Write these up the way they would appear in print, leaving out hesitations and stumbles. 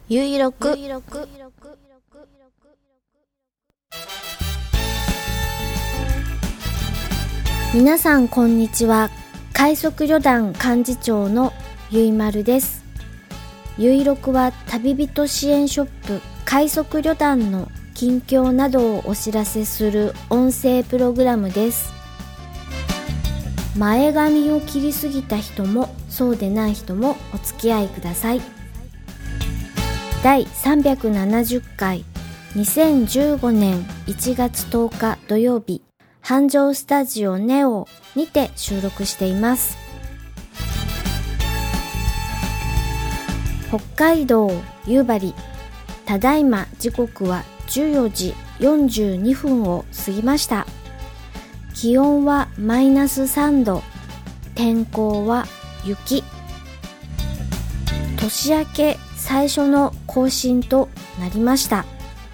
ゆいろく皆さんこんにちは。快速旅団幹事長のゆいまるです。ゆいろくは旅人支援ショップ快速旅団の近況などをお知らせする音声プログラムです。前髪を切りすぎた人もそうでない人もお付き合いください。第370回2015年1月10日土曜日、繁盛スタジオネオにて収録しています。北海道夕張、ただいま時刻は14時42分を過ぎました。気温はマイナス3度、天候は雪。年明け最初の更新となりました。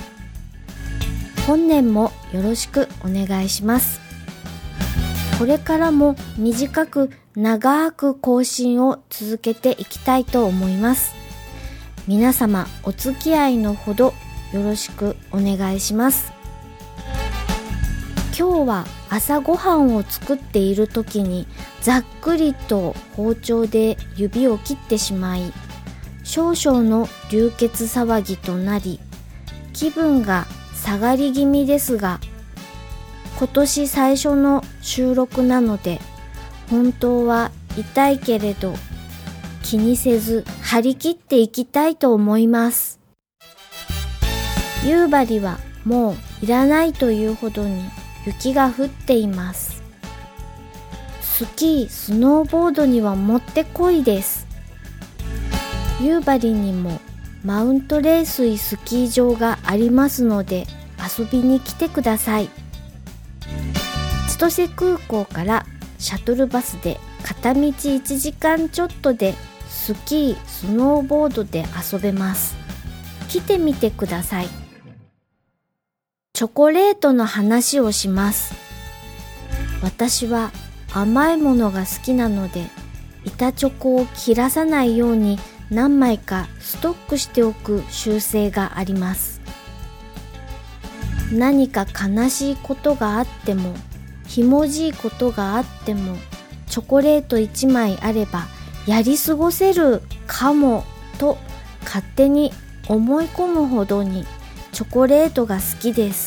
本年もよろしくお願いします。これからも短く長く更新を続けていきたいと思います。皆様お付き合いのほどよろしくお願いします。今日は朝ごはんを作っている時にざっくりと包丁で指を切ってしまい、少々の流血騒ぎとなり、気分が下がり気味ですが、今年最初の収録なので、本当は痛いけれど気にせず張り切っていきたいと思います。夕張はもういらないというほどに雪が降っています。スキー、スノーボードにはもってこいです。夕張にもマウントレースイスキー場がありますので遊びに来てください。千歳空港からシャトルバスで片道1時間ちょっとでスキー、スノーボードで遊べます。来てみてください。チョコレートの話をします。私は甘いものが好きなので、板チョコを切らさないように何枚かストックしておく習性があります。何か悲しいことがあっても、ひもじいことがあっても、チョコレート1枚あればやり過ごせるかもと勝手に思い込むほどにチョコレートが好きです。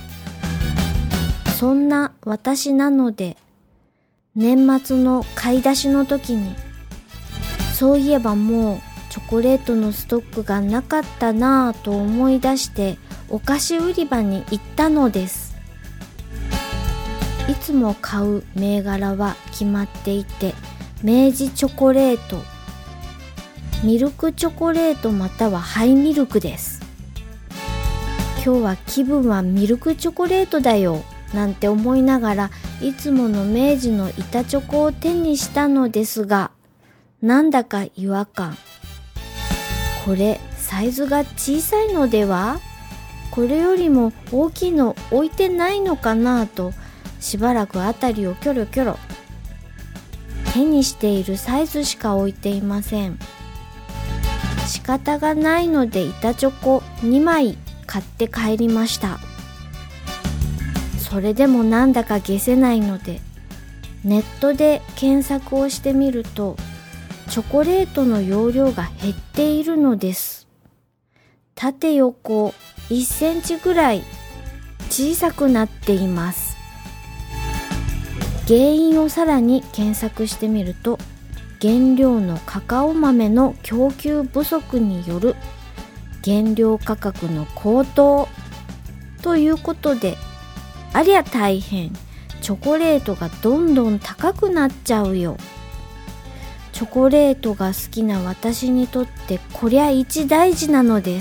そんな私なので、年末の買い出しの時に、そういえばもうチョコレートのストックがなかったなぁと思い出してお菓子売り場に行ったのです。いつも買う銘柄は決まっていて、明治チョコレート、ミルクチョコレートまたはハイミルクです。今日は気分はミルクチョコレートだよなんて思いながらいつもの明治の板チョコを手にしたのですが、なんだか違和感。これサイズが小さいのでは？これよりも大きいの置いてないのかなとしばらくあたりをキョロキョロ。手にしているサイズしか置いていません。仕方がないので板チョコ2枚買って帰りました。それでもなんだか消せないのでネットで検索をしてみると、チョコレートの容量が減っているのです。縦横1センチぐらい小さくなっています。原因をさらに検索してみると、原料のカカオ豆の供給不足による原料価格の高騰ということで、ありゃ大変、チョコレートがどんどん高くなっちゃうよ。チョコレートが好きな私にとってこりゃ一大事なのです。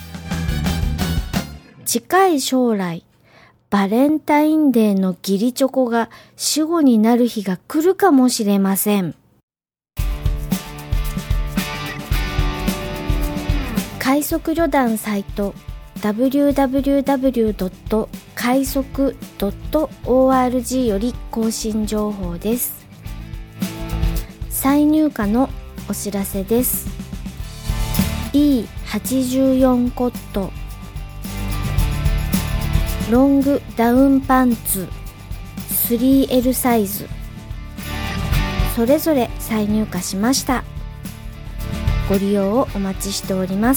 近い将来、バレンタインデーの義理チョコが死後になる日が来るかもしれません。快速旅団サイト www. 快速 .org より更新情報です。再入荷のお知らせです。B 84コット、ロングダウンパンツ 3L サイズ、それぞれ再入荷しました。ご利用をお待ちしております。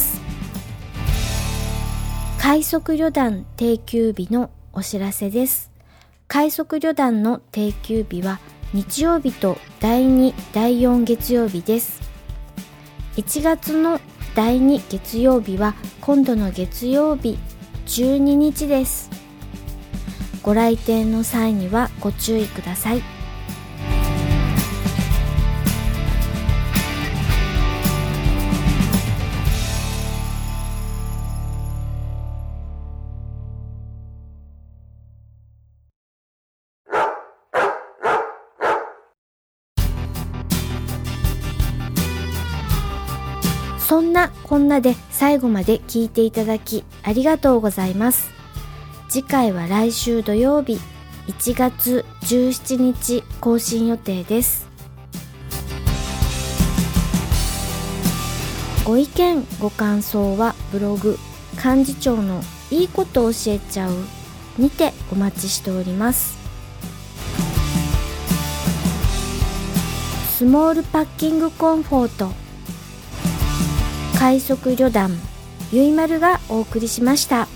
快速旅団定休日のお知らせです。快速旅団の定休日は日曜日と第2、第4月曜日です。1月の第2月曜日は今度の月曜日12日です。ご来店の際にはご注意ください。そんなこんなで最後まで聞いていただきありがとうございます。次回は来週土曜日1月17日更新予定です。ご意見ご感想はブログ幹事長のいいこと教えちゃうにてお待ちしております。スモールパッキングコンフォート快速旅団ゆいまるがお送りしました。